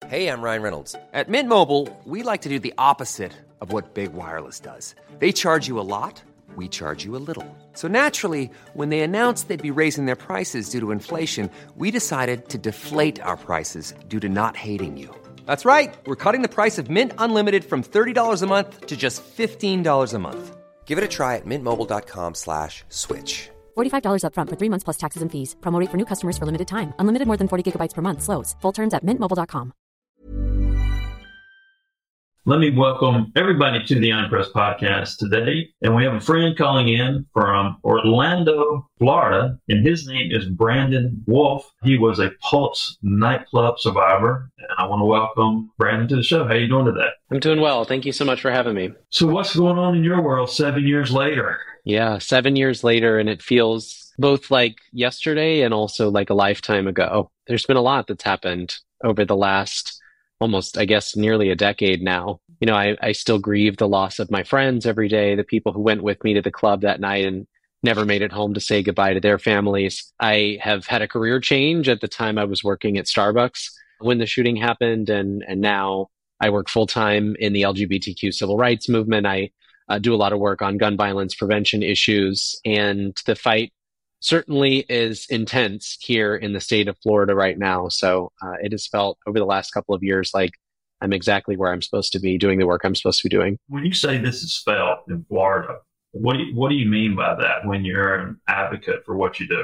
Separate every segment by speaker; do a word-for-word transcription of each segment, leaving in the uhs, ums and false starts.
Speaker 1: Hey, I'm Ryan Reynolds. At Mint Mobile, we like to do the opposite of what Big Wireless does. They charge you a lot, we charge you a little. So naturally, when they announced they'd be raising their prices due to inflation, we decided to deflate our prices due to not hating you. That's right. We're cutting the price of Mint Unlimited from thirty dollars a month to just fifteen dollars a month. Give it a try at mintmobile.com slash switch.
Speaker 2: forty-five dollars up front for three months plus taxes and fees. Promo rate for new customers for limited time. Unlimited more than forty gigabytes per month. Slows full terms at mint mobile dot com.
Speaker 3: Let me welcome everybody to the Unpressed Podcast today. And we have a friend calling in from Orlando, Florida, and his name is Brandon Wolf. He was a Pulse nightclub survivor. And I want to welcome Brandon to the show. How are you doing today?
Speaker 4: I'm doing well. Thank you so much for having me.
Speaker 3: So what's going on in your world seven years later?
Speaker 4: Yeah, seven years later, and it feels both like yesterday and also like a lifetime ago. There's been a lot that's happened over the last almost, I guess, nearly a decade now. You know, I, I still grieve the loss of my friends every day, the people who went with me to the club that night and never made it home to say goodbye to their families. I have had a career change. At the time I was working at Starbucks when the shooting happened, and, and now I work full-time in the L G B T Q civil rights movement. I uh, do a lot of work on gun violence prevention issues, and the fight certainly is intense here in the state of Florida right now. So uh, it has felt over the last couple of years like I'm exactly where I'm supposed to be doing the work I'm supposed to be doing.
Speaker 3: When you say this is felt in Florida, what do you, what do you mean by that when you're an advocate for what you do?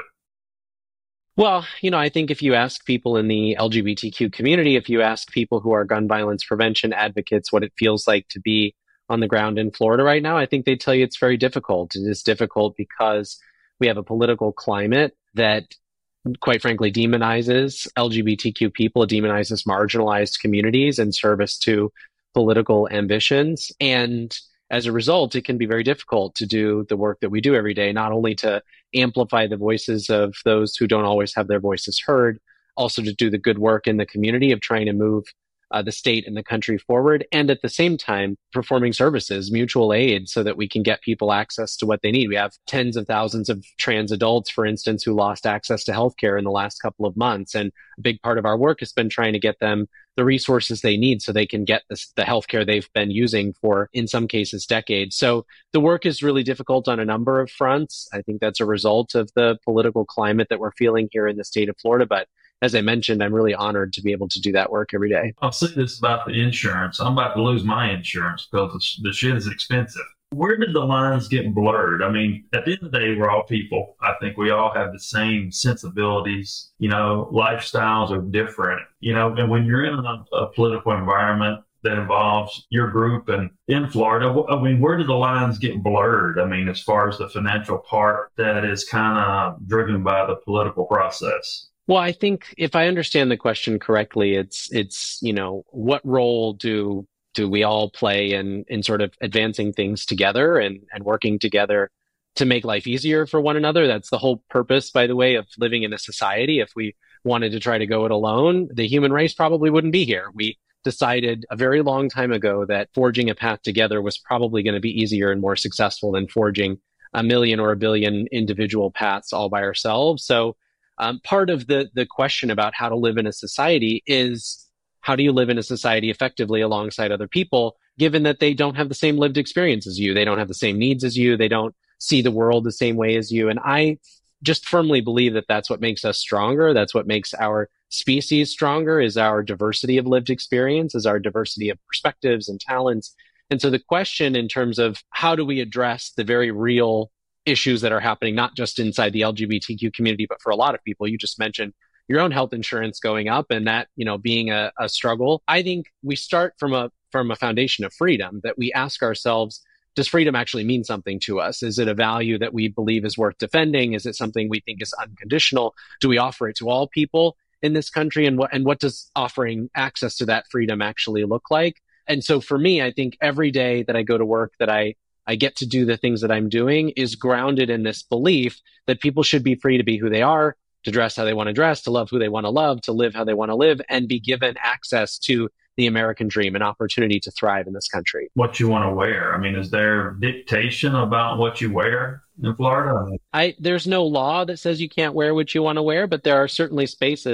Speaker 4: Well, you know, I think if you ask people in the L G B T Q community, if you ask people who are gun violence prevention advocates what it feels like to be on the ground in Florida right now, I think they tell you it's very difficult. It is difficult because we have a political climate that, quite frankly, demonizes L G B T Q people, it demonizes marginalized communities in service to political ambitions. And as a result, it can be very difficult to do the work that we do every day, not only to amplify the voices of those who don't always have their voices heard, also to do the good work in the community of trying to move Uh, the state and the country forward, and at the same time performing services, mutual aid, so that we can get people access to what they need. We have tens of thousands of trans adults, for instance, who lost access to healthcare in the last couple of months. And a big part of our work has been trying to get them the resources they need so they can get this, the healthcare they've been using for, in some cases, decades. So the work is really difficult on a number of fronts. I think that's a result of the political climate that we're feeling here in the state of Florida. But as I mentioned, I'm really honored to be able to do that work every day.
Speaker 3: I'll say this about the insurance. I'm about to lose my insurance because the shit is expensive. Where did the lines get blurred? I mean, at the end of the day, we're all people. I think we all have the same sensibilities. You know, lifestyles are different. You know, and when you're in a, a political environment that involves your group and in Florida, I mean, where do the lines get blurred? I mean, as far as the financial part that is kind of driven by the political process.
Speaker 4: Well, I think if I understand the question correctly, it's, it's, you know, what role do, do we all play in, in sort of advancing things together and, and working together to make life easier for one another? That's the whole purpose, by the way, of living in a society. If we wanted to try to go it alone, the human race probably wouldn't be here. We decided a very long time ago that forging a path together was probably going to be easier and more successful than forging a million or a billion individual paths all by ourselves. So Um, part of the the question about how to live in a society is, how do you live in a society effectively alongside other people, given that they don't have the same lived experience as you, they don't have the same needs as you, they don't see the world the same way as you. And I just firmly believe that that's what makes us stronger. That's what makes our species stronger, is our diversity of lived experience, is our diversity of perspectives and talents. And so the question in terms of how do we address the very real issues that are happening, not just inside the L G B T Q community, but for a lot of people. You just mentioned your own health insurance going up and that, you know, being a, a struggle. I think we start from a, from a foundation of freedom, that we ask ourselves, does freedom actually mean something to us? Is it a value that we believe is worth defending? Is it something we think is unconditional? Do we offer it to all people in this country? And what, and what does offering access to that freedom actually look like? And so for me, I think every day that I go to work, that I I get to do the things that I'm doing, is grounded in this belief that people should be free to be who they are, to dress how they want to dress, to love who they want to love, to live how they want to live, and be given access to the American dream, an opportunity to thrive in this country.
Speaker 3: What you want to wear? I mean, is there dictation about what you wear in Florida?
Speaker 4: I, there's no law that says you can't wear what you want to wear, but there are certainly spaces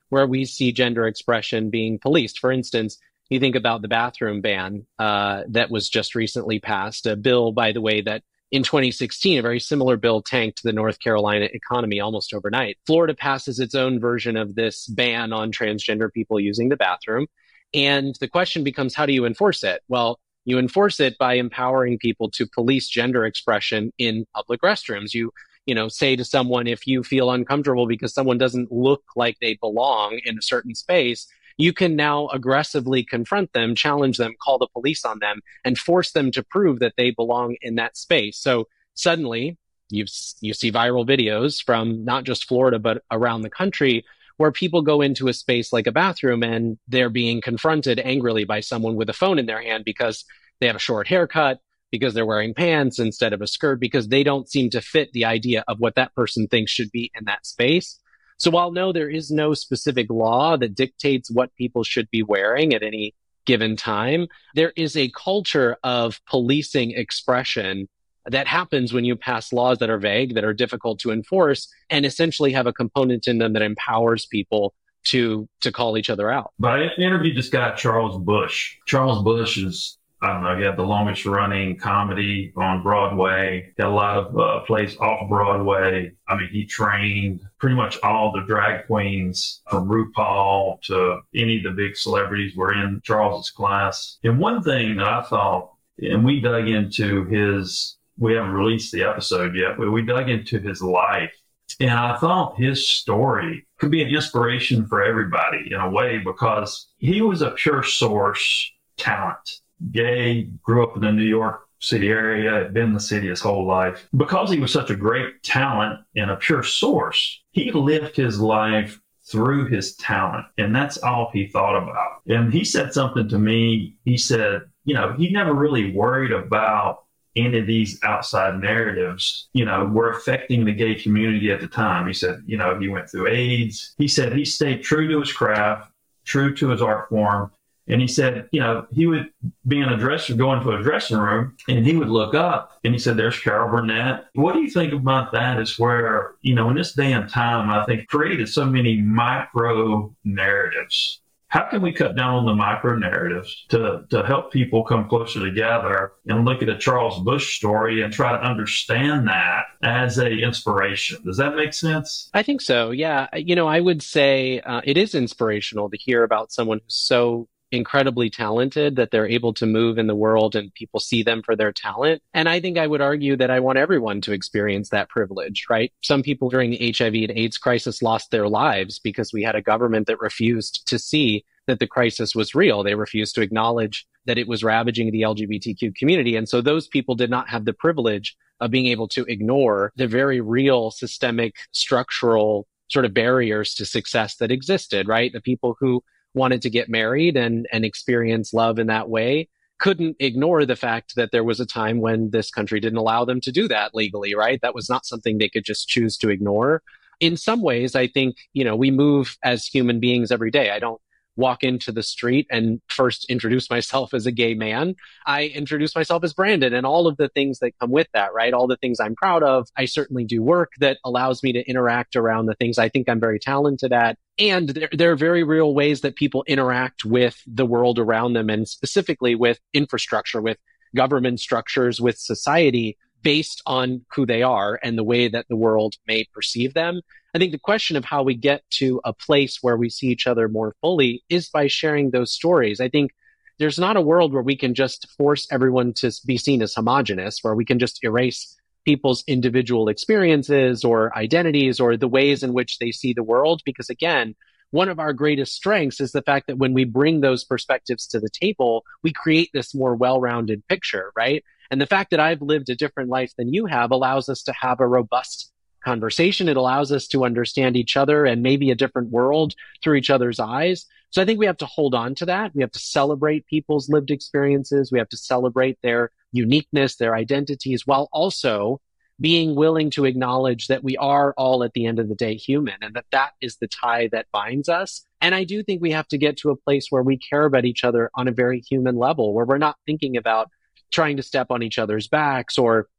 Speaker 4: where we see gender expression being policed. For instance, you think about the bathroom ban uh, that was just recently passed, a bill, by the way, that in twenty sixteen, a very similar bill tanked the North Carolina economy almost overnight. Florida passes its own version of this ban on transgender people using the bathroom. And the question becomes, how do you enforce it? Well, you enforce it by empowering people to police gender expression in public restrooms. You, you know, say to someone, if you feel uncomfortable because someone doesn't look like they belong in a certain space, you can now aggressively confront them, challenge them, call the police on them, and force them to prove that they belong in that space. So suddenly, you you see viral videos from not just Florida, but around the country, where people go into a space like a bathroom and they're being confronted angrily by someone with a phone in their hand because they have a short haircut, because they're wearing pants instead of a skirt, because they don't seem to fit the idea of what that person thinks should be in that space. So while no, there is no specific law that dictates what people should be wearing at any given time, there is a culture of policing expression that happens when you pass laws that are vague, that are difficult to enforce, and essentially have a component in them that empowers people to to call each other out.
Speaker 3: But I interviewed this guy, Charles Busch. Charles Busch is, I don't know, he had the longest running comedy on Broadway, got a lot of uh, plays off Broadway. I mean, he trained pretty much all the drag queens from RuPaul to any of the big celebrities were in Charles's class. And one thing that I thought, and we dug into his, we haven't released the episode yet, but we dug into his life. And I thought his story could be an inspiration for everybody in a way, because he was a pure source talent. Gay, grew up in the New York City area, had been in the city his whole life. Because he was such a great talent and a pure source, he lived his life through his talent. And that's all he thought about. And he said something to me. He said, you know, he never really worried about any of these outside narratives, you know, were affecting the gay community at the time. He said, you know, he went through AIDS. He said he stayed true to his craft, true to his art form. And he said, you know, he would be in a dressing, go into a dressing room, and he would look up, and he said, there's Carol Burnett. What do you think about that? Is where, you know, in this day and time, I think created so many micro narratives. How can we cut down on the micro narratives to, to help people come closer together and look at a Charles Busch story and try to understand that as a inspiration? Does that make sense?
Speaker 4: I think so. Yeah. You know, I would say uh, it is inspirational to hear about someone who's so incredibly talented that they're able to move in the world and people see them for their talent. And I think I would argue that I want everyone to experience that privilege, right? Some people during the H I V and AIDS crisis lost their lives because we had a government that refused to see that the crisis was real. They refused to acknowledge that it was ravaging the L G B T Q community. And so those people did not have the privilege of being able to ignore the very real systemic structural sort of barriers to success that existed, right? The people who wanted to get married and, and experience love in that way couldn't ignore the fact that there was a time when this country didn't allow them to do that legally, right? That was not something they could just choose to ignore. In some ways, I think, you know, we move as human beings every day. I don't walk into the street and first introduce myself as a gay man. I introduce myself as Brandon and all of the things that come with that, right? All the things I'm proud of. I certainly do work that allows me to interact around the things I think I'm very talented at. And there, there are very real ways that people interact with the world around them, and specifically with infrastructure, with government structures, with society, based on who they are and the way that the world may perceive them. I think the question of how we get to a place where we see each other more fully is by sharing those stories. I think there's not a world where we can just force everyone to be seen as homogenous, where we can just erase people's individual experiences or identities or the ways in which they see the world. Because again, one of our greatest strengths is the fact that when we bring those perspectives to the table, we create this more well-rounded picture, right? And the fact that I've lived a different life than you have allows us to have a robust conversation. It allows us to understand each other and maybe a different world through each other's eyes. So I think we have to hold on to that. We have to celebrate people's lived experiences. We have to celebrate their uniqueness, their identities, while also being willing to acknowledge that we are all at the end of the day human, and that that is the tie that binds us. And I do think we have to get to a place where we care about each other on a very human level, where we're not thinking about trying to step on each other's backs or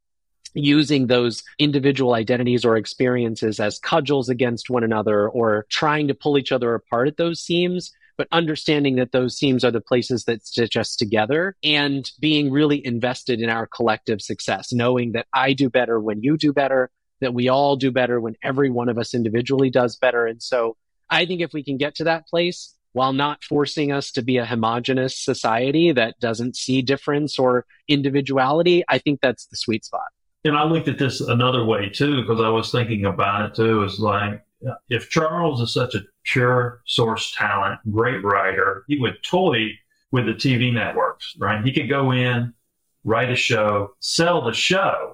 Speaker 4: using those individual identities or experiences as cudgels against one another or trying to pull each other apart at those seams, but understanding that those seams are the places that stitch us together and being really invested in our collective success, knowing that I do better when you do better, that we all do better when every one of us individually does better. And so I think if we can get to that place, while not forcing us to be a homogenous society that doesn't see difference or individuality, I think that's the sweet spot.
Speaker 3: And I looked at this another way too, because I was thinking about it too. Is like, if Charles is such a pure source talent, great writer, he would toy with the T V networks, right? He could go in, write a show, sell the show.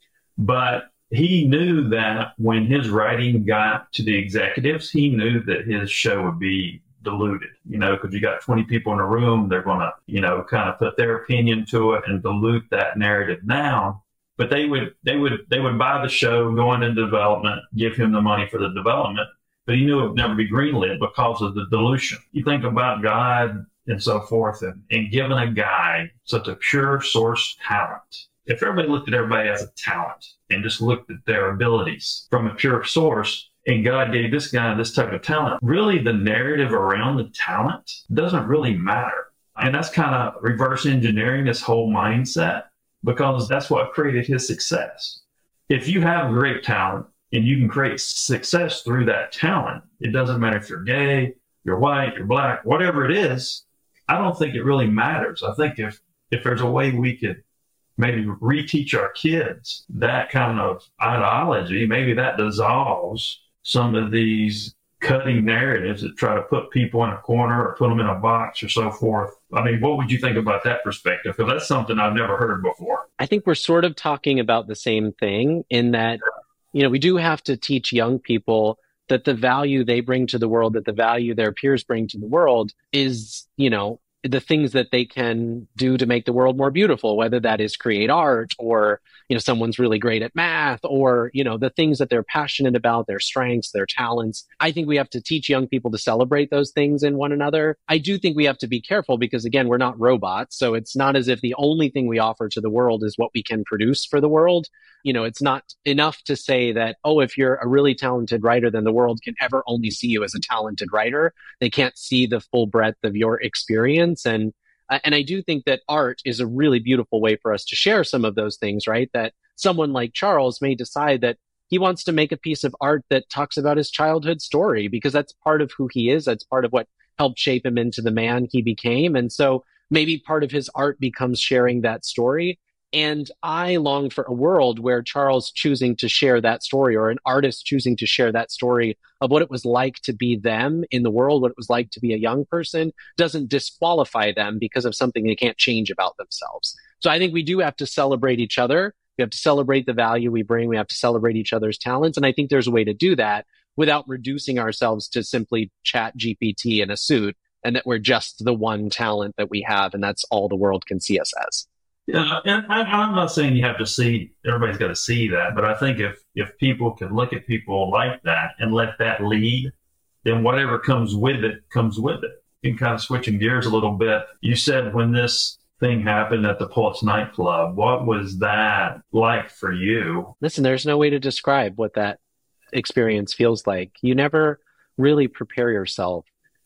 Speaker 3: But he knew that when his writing got to the executives, he knew that his show would be diluted, you know, because you got twenty people in a room, they're going to, you know, kind of put their opinion to it and dilute that narrative down. But they would, they would, they would buy the show, go into development, give him the money for the development, but he knew it would never be greenlit because of the dilution. You think about God and so forth, and, and giving a guy such a pure source talent. If everybody looked at everybody as a talent and just looked at their abilities from a pure source, and God gave this guy this type of talent, really the narrative around the talent doesn't really matter. And that's kind of reverse engineering this whole mindset, because that's what created his success. If you have great talent and you can create success through that talent, it doesn't matter if you're gay, you're white, you're black, whatever it is, I don't think it really matters. I think if, if there's a way we could maybe reteach our kids that kind of ideology, maybe that dissolves some of these cutting narratives that try to put people in a corner or put them in a box or so forth. I mean, what would you think about that perspective? Because that's something I've never heard before.
Speaker 4: I think we're sort of talking about the same thing in that, you know, we do have to teach young people that the value they bring to the world, that the value their peers bring to the world is, you know, the things that they can do to make the world more beautiful, whether that is create art or, you know, someone's really great at math or, you know, the things that they're passionate about, their strengths, their talents. I think we have to teach young people to celebrate those things in one another. I do think we have to be careful because, again, we're not robots. So it's not as if the only thing we offer to the world is what we can produce for the world. You know, it's not enough to say that, oh, if you're a really talented writer, then the world can ever only see you as a talented writer. They can't see the full breadth of your experience. And and I do think that art is a really beautiful way for us to share some of those things, right? That someone like Charles may decide that he wants to make a piece of art that talks about his childhood story because that's part of who he is. That's part of what helped shape him into the man he became. And so maybe part of his art becomes sharing that story. And I long for a world where Charles choosing to share that story or an artist choosing to share that story of what it was like to be them in the world, what it was like to be a young person, doesn't disqualify them because of something they can't change about themselves. So I think we do have to celebrate each other. We have to celebrate the value we bring. We have to celebrate each other's talents. And I think there's a way to do that without reducing ourselves to simply Chat G P T in a suit and that we're just the one talent that we have and that's all the world can see us as.
Speaker 3: Yeah, and I, I'm not saying you have to see, everybody's got to see that, but I think if, if people can look at people like that and let that lead, then whatever comes with it, comes with it. And kind of switching gears a little bit, you said when this thing happened at the Pulse nightclub, what was that like for you?
Speaker 4: Listen, there's no way to describe what that experience feels like. You never really prepare yourself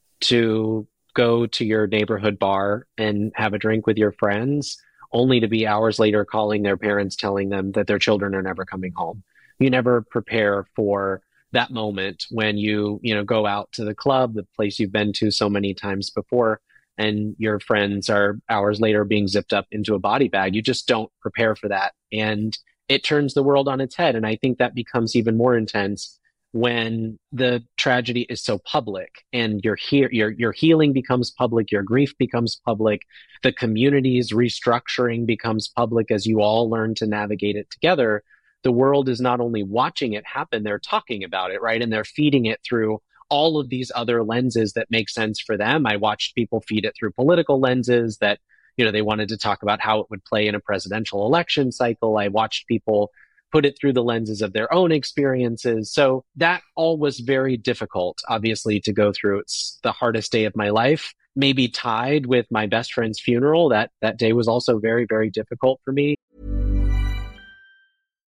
Speaker 4: to go to your neighborhood bar and have a drink with your friends, only to be hours later calling their parents, telling them that their children are never coming home. You never prepare for that moment when you, you know, go out to the club, the place you've been to so many times before, and your friends are hours later being zipped up into a body bag. You just don't prepare for that. And it turns the world on its head. And I think that becomes even more intense when the tragedy is so public and your he- your your healing becomes public, your grief becomes public, the community's restructuring becomes public as you all learn to navigate it together. The world is not only watching it happen, they're talking about it, right? And they're feeding it through all of these other lenses that make sense for them. I watched people feed it through political lenses that, you know, they wanted to talk about how it would play in a presidential election cycle. I watched people put it through the lenses of their own experiences. So that all was very difficult, obviously, to go through. It's the hardest day of my life, maybe tied with my best friend's funeral. That that day was also very, very difficult for me.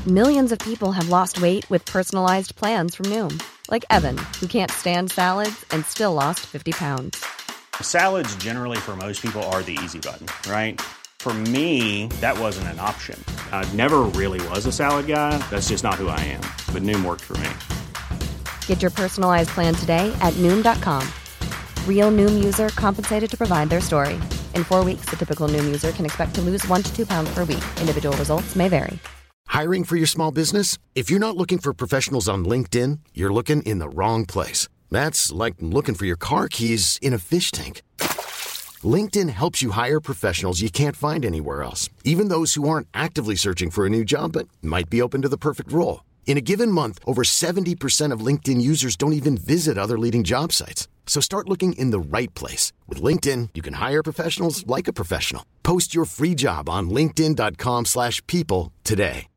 Speaker 2: Millions of people have lost weight with personalized plans from Noom. Like Evan, who can't stand salads and still lost fifty pounds.
Speaker 5: Salads generally for most people are the easy button, right? For me, that wasn't an option. I never really was a salad guy. That's just not who I am. But Noom worked for me.
Speaker 2: Get your personalized plan today at Noom dot com. Real Noom user compensated to provide their story. In four weeks, the typical Noom user can expect to lose one to two pounds per week. Individual results may vary.
Speaker 6: Hiring for your small business? If you're not looking for professionals on LinkedIn, you're looking in the wrong place. That's like looking for your car keys in a fish tank. LinkedIn helps you hire professionals you can't find anywhere else, even those who aren't actively searching for a new job but might be open to the perfect role. In a given month, over seventy percent of LinkedIn users don't even visit other leading job sites. So start looking in the right place. With LinkedIn, you can hire professionals like a professional. Post your free job on linkedin dot com slash people today.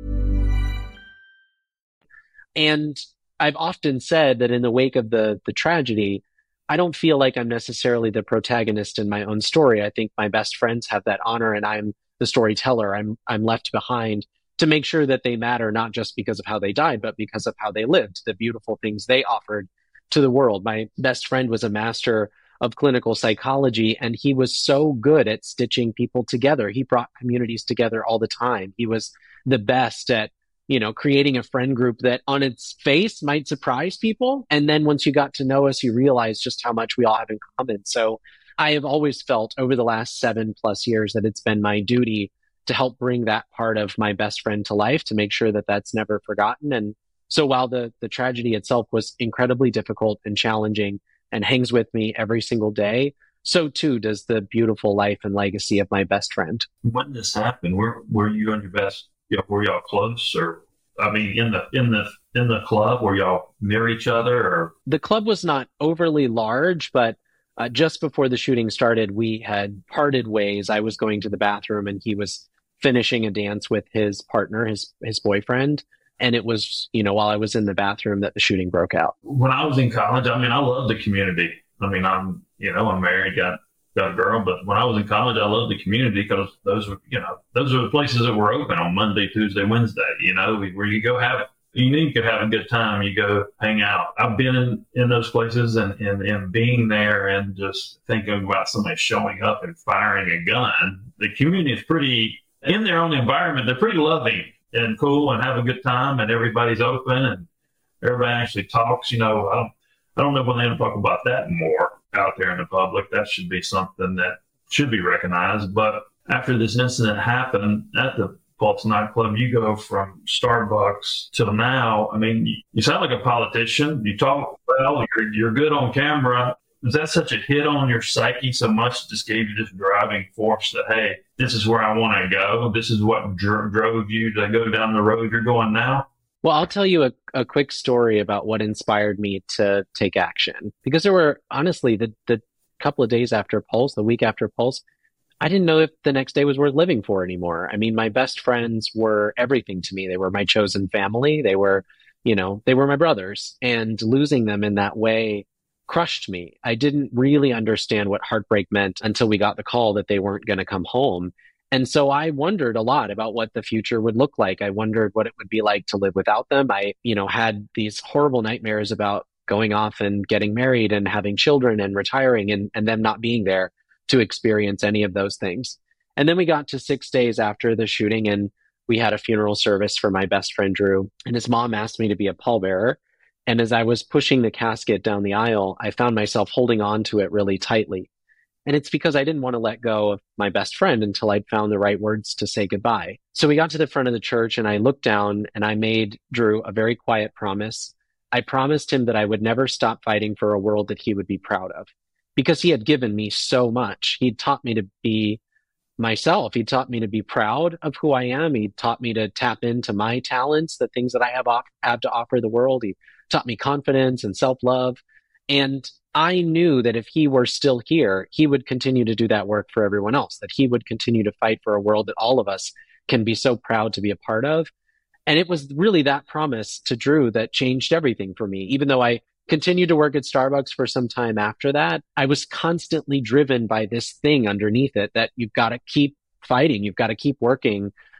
Speaker 4: And I've often said that in the wake of the the tragedy, I don't feel like I'm necessarily the protagonist in my own story. I think my best friends have that honor, and I'm the storyteller. I'm I'm left behind to make sure that they matter, not just because of how they died, but because of how they lived, the beautiful things they offered to the world. My best friend was a master of clinical psychology, and he was so good at stitching people together. He brought communities together all the time. He was the best at you know, creating a friend group that on its face might surprise people. And then once you got to know us, you realize just how much we all have in common. So I have always felt over the last seven plus years that it's been my duty to help bring that part of my best friend to life, to make sure that that's never forgotten. And so while the, the tragedy itself was incredibly difficult and challenging and hangs with me every single day, so too does the beautiful life and legacy of my best friend.
Speaker 3: When this happened, were, were you on your best You know, were y'all close, or I mean, in the in the in the club, were y'all near each other? Or
Speaker 4: the club was not overly large, but uh, just before the shooting started, we had parted ways. I was going to the bathroom, and he was finishing a dance with his partner, his his boyfriend, and it was you know while I was in the bathroom that the shooting broke out.
Speaker 3: When I was in college, I mean, I loved the community. I mean, I'm you know I'm married, got. got a girl, but when I was in college, I loved the community because those were, you know, those are the places that were open on Monday, Tuesday, Wednesday, you know, where you go have, you know, you could have a good time, you go hang out. I've been in, in those places and, and, and being there and just thinking about somebody showing up and firing a gun. The community is pretty, in their own environment, they're pretty loving and cool and have a good time, and everybody's open and everybody actually talks, you know, I don't, I don't know when they're going to talk about that more out there in the public. That should be something that should be recognized. But after this incident happened at the Pulse nightclub, you go from Starbucks till now. I mean, you, you sound like a politician. You talk well. You're, you're good on camera. Was that such a hit on your psyche so much it just gave you this driving force that, hey, this is where I want to go? This is what dr- drove you to go down the road you're going now?
Speaker 4: Well, I'll tell you a, a quick story about what inspired me to take action. Because there were, honestly, the, the couple of days after Pulse, the week after Pulse, I didn't know if the next day was worth living for anymore. I mean, my best friends were everything to me. They were my chosen family. They were, you know, they were my brothers. And losing them in that way crushed me. I didn't really understand what heartbreak meant until we got the call that they weren't going to come home. And so I wondered a lot about what the future would look like. I wondered what it would be like to live without them. I, you know, had these horrible nightmares about going off and getting married and having children and retiring and, and them not being there to experience any of those things. And then we got to six days after the shooting, and we had a funeral service for my best friend, Drew, and his mom asked me to be a pallbearer. And as I was pushing the casket down the aisle, I found myself holding on to it really tightly. And it's because I didn't want to let go of my best friend until I'd found the right words to say goodbye. So we got to the front of the church, and I looked down and I made Drew a very quiet promise. I promised him that I would never stop fighting for a world that he would be proud of, because he had given me so much. He'd taught me to be myself. He taught me to be proud of who I am. He taught me to tap into my talents, the things that I have, off, have to offer the world. He taught me confidence and self-love. And I knew that if he were still here, he would continue to do that work for everyone else, that he would continue to fight for a world that all of us can be so proud to be a part of. And it was really that promise to Drew that changed everything for me. Even though I continued to work at Starbucks for some time after that, I was constantly driven by this thing underneath it that you've got to keep fighting. You've got to keep working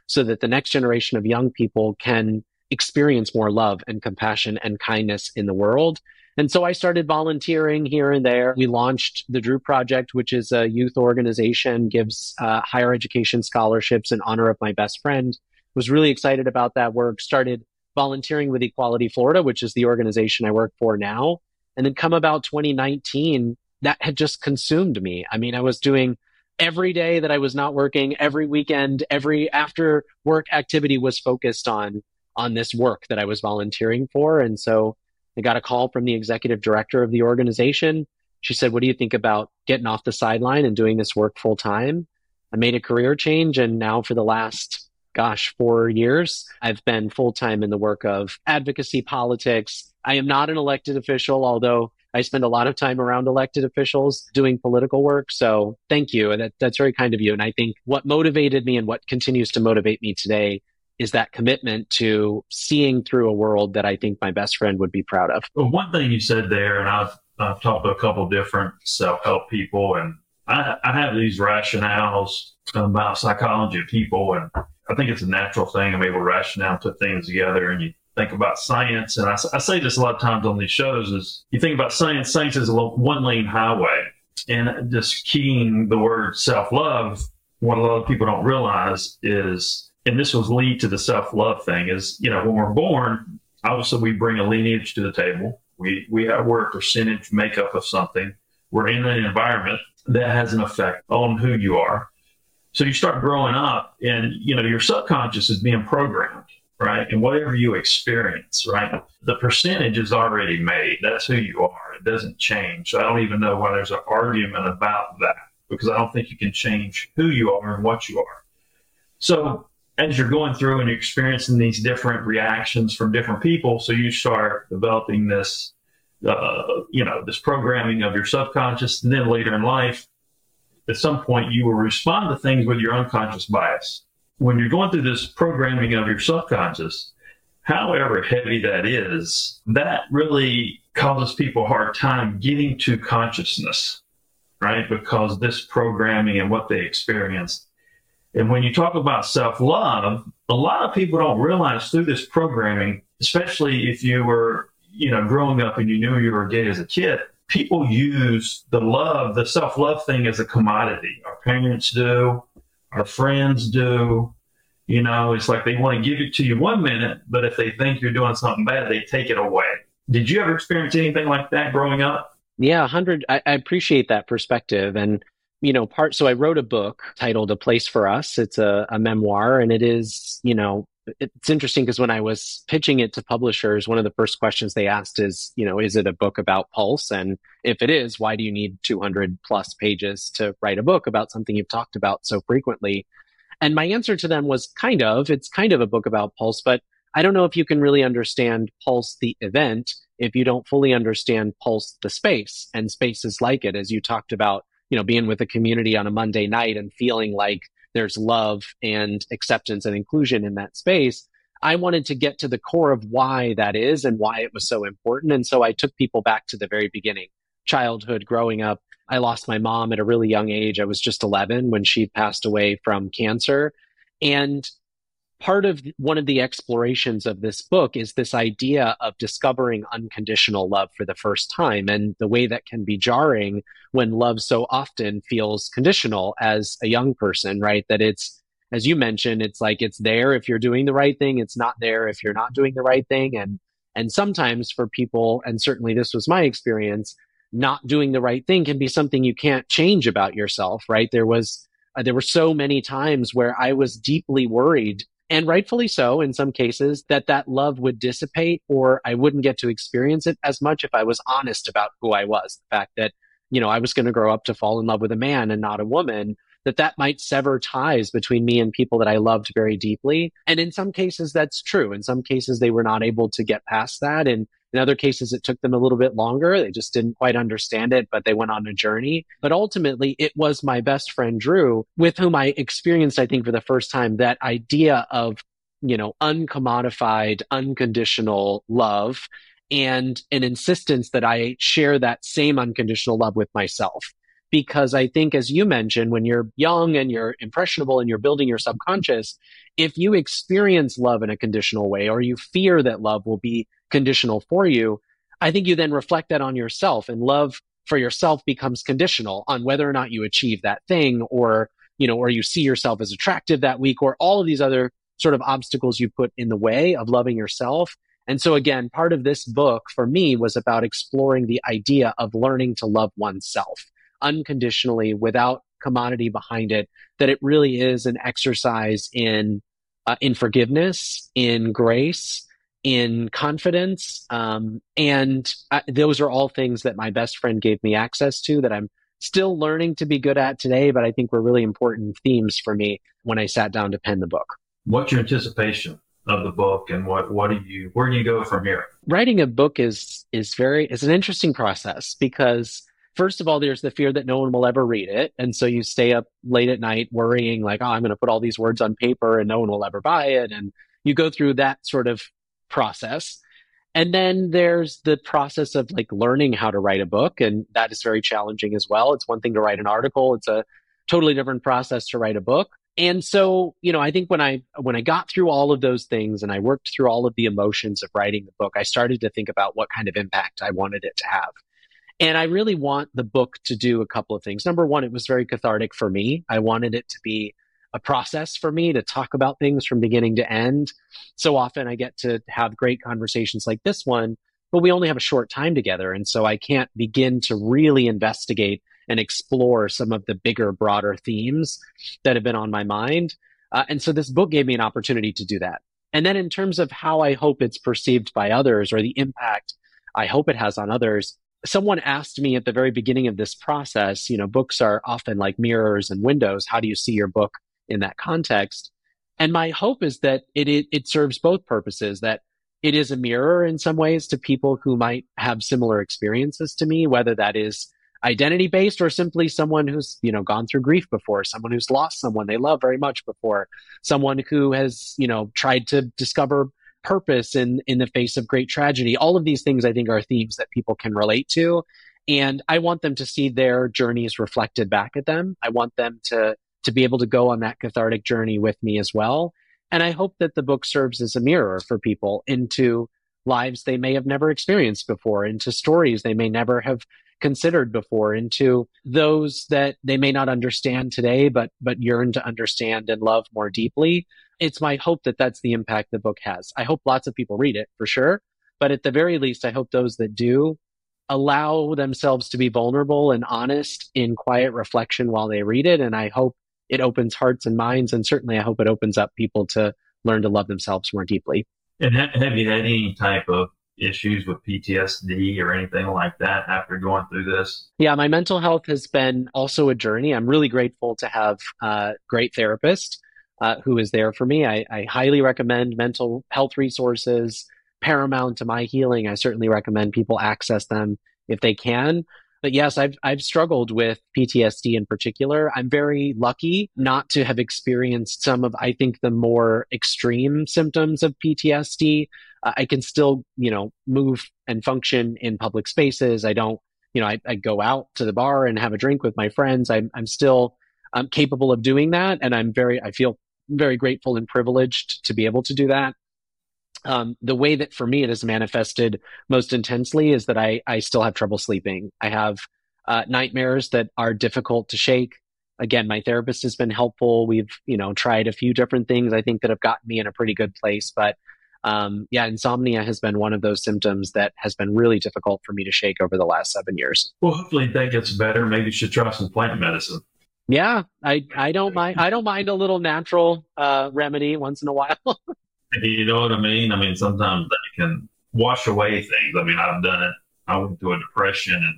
Speaker 4: so that the next generation of young people can experience more love and compassion and kindness in the world. And so I started volunteering here and there. We launched the Drew Project, which is a youth organization, gives uh, higher education scholarships in honor of my best friend. Was really excited about that work. Started volunteering with Equality Florida, which is the organization I work for now. And then come about twenty nineteen, that had just consumed me. I mean, I was doing every day that I was not working, every weekend, every after work activity was focused on, on this work that I was volunteering for. And so I got a call from the executive director of the organization. She said, what do you think about getting off the sideline and doing this work full time? I made a career change. And now for the last, gosh, four years, I've been full time in the work of advocacy politics. I am not an elected official, although I spend a lot of time around elected officials doing political work. So thank you. And that, that's very kind of you. And I think what motivated me and what continues to motivate me today is that commitment to seeing through a world that I think my best friend would be proud of.
Speaker 3: Well, one thing you said there, and I've, I've talked to a couple of different self-help people, and I, I have these rationales about psychology of people, and I think it's a natural thing. I'm able to rationale, put things together, and you think about science. And I, I say this a lot of times on these shows is you think about science, science is a one lane highway, and just keying the word self-love, what a lot of people don't realize is, and this was lead to the self-love thing is, you know, when we're born, obviously we bring a lineage to the table. We, we have, we're a percentage makeup of something. We're in an environment that has an effect on who you are. So you start growing up and, you know, your subconscious is being programmed, right? And whatever you experience, right? The percentage is already made. That's who you are. It doesn't change. So I don't even know why there's an argument about that, because I don't think you can change who you are and what you are. So as you're going through and you're experiencing these different reactions from different people, so you start developing this, uh, you know, this programming of your subconscious, and then later in life, at some point, you will respond to things with your unconscious bias. When you're going through this programming of your subconscious, however heavy that is, that really causes people a hard time getting to consciousness, right? Because this programming and what they experienced. And when you talk about self-love, a lot of people don't realize through this programming, especially if you were, you know, growing up and you knew you were gay as a kid, people use the love, the self-love thing as a commodity. Our parents do, our friends do. You know, it's like they want to give it to you one minute, but if they think you're doing something bad, they take it away. Did you ever experience anything like that growing up?
Speaker 4: Yeah, one hundred. I, I appreciate that perspective. And you know, part, so I wrote a book titled A Place for Us. It's a, a memoir, and it is, you know, it's interesting because when I was pitching it to publishers, one of the first questions they asked is, you know, is it a book about Pulse? And if it is, why do you need two hundred plus pages to write a book about something you've talked about so frequently? And my answer to them was kind of, it's kind of a book about Pulse, but I don't know if you can really understand Pulse, the event, if you don't fully understand Pulse, the space and spaces like it, as you talked about, you know, being with a community on a Monday night and feeling like there's love and acceptance and inclusion in that space. I wanted to get to the core of why that is and why it was so important. And so I took people back to the very beginning, childhood, growing up. I lost my mom at a really young age. I was just eleven when she passed away from cancer. And part of one of the explorations of this book is this idea of discovering unconditional love for the first time, and the way that can be jarring when love so often feels conditional as a young person, right? That it's, as you mentioned, it's like it's there if you're doing the right thing. It's not there if you're not doing the right thing. And, and sometimes for people, and certainly this was my experience, not doing the right thing can be something you can't change about yourself, right? There was, uh, there were so many times where I was deeply worried, and rightfully so in some cases, that that love would dissipate or I wouldn't get to experience it as much if I was honest about who I was. The fact that, you know, I was going to grow up to fall in love with a man and not a woman, that that might sever ties between me and people that I loved very deeply. And in some cases, that's true. In some cases, they were not able to get past that. And in other cases, it took them a little bit longer. They just didn't quite understand it, but they went on a journey. But ultimately, it was my best friend, Drew, with whom I experienced, I think, for the first time, that idea of, you know, uncommodified, unconditional love, and an insistence that I share that same unconditional love with myself. because I think, as you mentioned, when you're young and you're impressionable and you're building your subconscious, if you experience love in a conditional way, or you fear that love will be conditional for you, I think you then reflect that on yourself, and love for yourself becomes conditional on whether or not you achieve that thing, or, you know, or you see yourself as attractive that week, or all of these other sort of obstacles you put in the way of loving yourself. And so again, part of this book for me was about exploring the idea of learning to love oneself unconditionally, without commodity behind it, that it really is an exercise in uh, in forgiveness, in grace, in confidence. Um, and I, those are all things that my best friend gave me access to, that I'm still learning to be good at today, but I think were really important themes for me when I sat down to pen the book.
Speaker 3: What's your anticipation of the book, and what, what do you, where do you go from here?
Speaker 4: Writing a book is, is very, it's an interesting process, because first of all, there's the fear that no one will ever read it. And so you stay up late at night worrying like, oh, I'm going to put all these words on paper and no one will ever buy it. And you go through that sort of process. And then there's the process of like learning how to write a book. And that is very challenging as well. It's one thing to write an article. It's a totally different process to write a book. And so, you know, I think when I, when I got through all of those things and I worked through all of the emotions of writing the book, I started to think about what kind of impact I wanted it to have. And I really want the book to do a couple of things. Number one, it was very cathartic for me. I wanted it to be a process for me to talk about things from beginning to end. So often I get to have great conversations like this one, but we only have a short time together. And so I can't begin to really investigate and explore some of the bigger, broader themes that have been on my mind. Uh, and so this book gave me an opportunity to do that. And then in terms of how I hope it's perceived by others, or the impact I hope it has on others, someone asked me at the very beginning of this process, you know, books are often like mirrors and windows. How do you see your book in that context? And my hope is that it, it it serves both purposes, that it is a mirror in some ways to people who might have similar experiences to me, whether that is identity-based or simply someone who's, you know, gone through grief before, someone who's lost someone they love very much before, someone who has, you know, tried to discover purpose in, in the face of great tragedy. All of these things I think are themes that people can relate to. And I want them to see their journeys reflected back at them. I want them to to be able to go on that cathartic journey with me as well. And I hope that the book serves as a mirror for people into lives they may have never experienced before, into stories they may never have considered before, into those that they may not understand today, but but yearn to understand and love more deeply. It's my hope that that's the impact the book has. I hope lots of people read it, for sure. But at the very least, I hope those that do allow themselves to be vulnerable and honest in quiet reflection while they read it. And I hope it opens hearts and minds. And certainly I hope it opens up people to learn to love themselves more deeply.
Speaker 3: And ha- have you had any type of issues with P T S D or anything like that after going through this?
Speaker 4: Yeah, my mental health has been also a journey. I'm really grateful to have a great therapist uh, who is there for me. I, I highly recommend mental health resources, paramount to my healing. I certainly recommend people access them if they can. But yes, I've I've struggled with P T S D in particular. I'm very lucky not to have experienced some of, I think, the more extreme symptoms of P T S D. Uh, I can still, you know, move and function in public spaces. I don't, you know, I, I go out to the bar and have a drink with my friends. I'm I'm still um, capable of doing that, and I'm very, I feel very grateful and privileged to be able to do that. Um, the way that for me it has manifested most intensely is that I, I still have trouble sleeping. I have uh, nightmares that are difficult to shake. Again, my therapist has been helpful. We've, you know, tried a few different things I think that have gotten me in a pretty good place. But um, yeah, insomnia has been one of those symptoms that has been really difficult for me to shake over the last seven years.
Speaker 3: Well, hopefully that gets better. Maybe you should try some plant medicine.
Speaker 4: Yeah, I, I don't mind. I don't mind a little natural uh, remedy once in a while.
Speaker 3: You know what I mean? I mean, sometimes they can wash away things. I mean, I've done it. I went through a depression and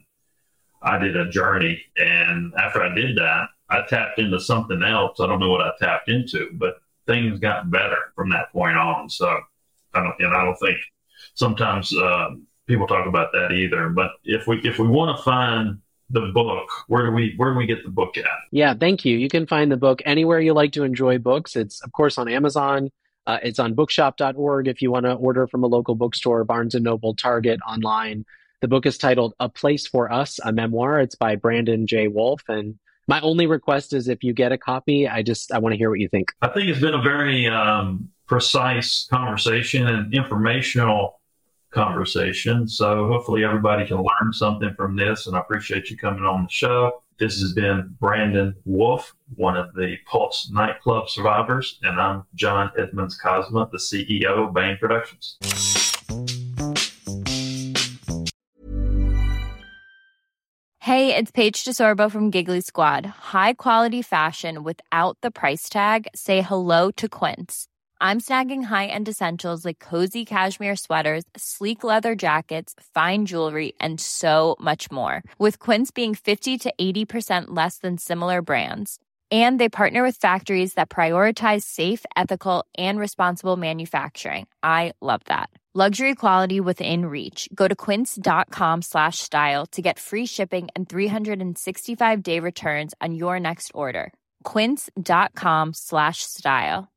Speaker 3: I did a journey. And after I did that, I tapped into something else. I don't know what I tapped into, but things got better from that point on. So, I don't, and I don't think sometimes uh, people talk about that either. But if we if we want to find the book, where do we where do we get the book at?
Speaker 4: Yeah, thank you. You can find the book anywhere you like to enjoy books. It's, of course, on Amazon. Uh, it's on bookshop dot org if you want to order from a local bookstore, Barnes and Noble, Target, online. The book is titled A Place for Us, a memoir. It's by Brandon J. Wolfe. And my only request is if you get a copy, I just, I want to hear what you think.
Speaker 3: I think it's been a very um, precise conversation and informational conversation. So hopefully everybody can learn something from this. And I appreciate you coming on the show. This has been Brandon Wolfe, one of the Pulse nightclub survivors. And I'm John Edmonds-Cosma, the C E O of Bain Productions.
Speaker 7: Hey, it's Paige DeSorbo from Giggly Squad. High quality fashion without the price tag. Say hello to Quince. I'm snagging high-end essentials like cozy cashmere sweaters, sleek leather jackets, fine jewelry, and so much more. With Quince being fifty to eighty percent less than similar brands. And they partner with factories that prioritize safe, ethical, and responsible manufacturing. I love that. Luxury quality within reach. Go to quince.com slash style to get free shipping and three sixty-five day returns on your next order. Quince.com slash style.